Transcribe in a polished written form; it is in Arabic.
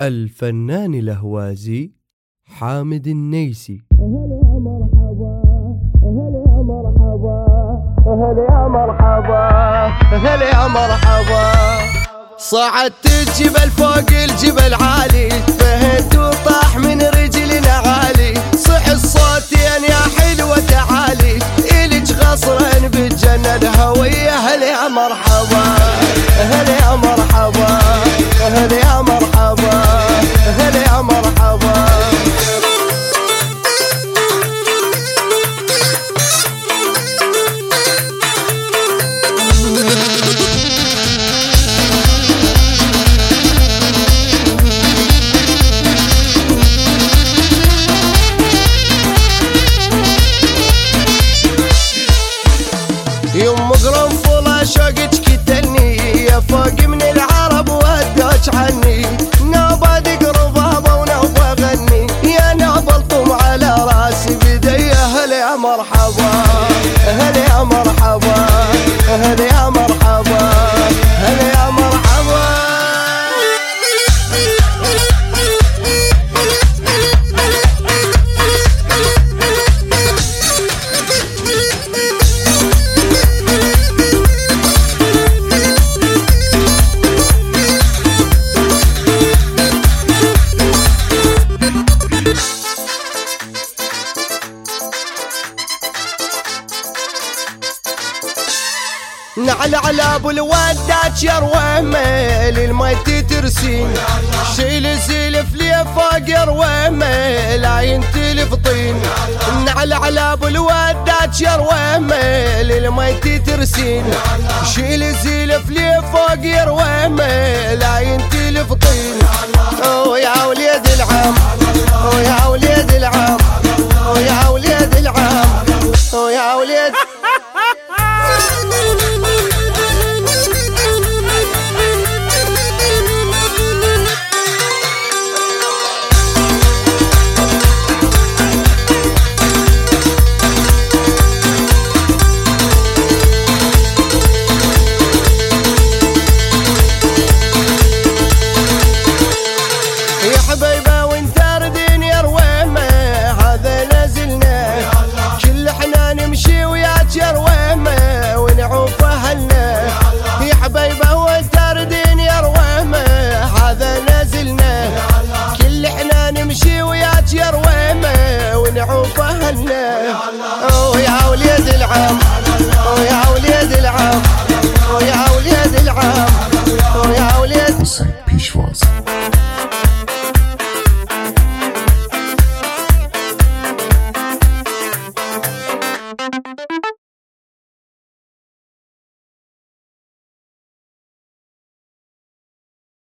الفنان الأهوازي حامد النيسي. هلا يا مرحبا، هلا يا مرحبا، هلا يا مرحبا، هلا يا مرحبا. صعدت الجبل فوق الجبل عالي، فهت وطاح من رجلنا عالي، صح الصوتين يا حلوة تعالي، إلك غصرين بالجنة الهوية. هلا يا مرحبا، هلا يا مرحبا، هلا يا مرحبا، هلا يا مرحبا. يوم قرنفل شوقك كتلني، يا فوق من العرب ودوش عني، نوبة قربابة ونوبة غني، يا نوبة طم على راسي بدي. هلا يا مرحبا، هلا يا مرحبا، هلا يا مرحبا، هلا يا مرحبا. نعل على ابو الودات يا رويمه للميت ترسين، شيل سلف لي فوق يا رويمه لا ينتلف طين. نعل على ابو الودات يا رويمه للميت ترسين، شيل سلف لي فوق يا رويمه لا ينتلف طين. يا وليد العم، يا وليد العم، يا وليد العم، يا وليد. حبيبه وانت ردين يا رويمه هذا نازلنا، كل احنا نمشي وياك يا رويمه ونعوف اهلنا. يا حبيبه وانت ردين يا رويمه هذا نازلنا، كل احنا نمشي وياك يا رويمه ونعوف اهلنا.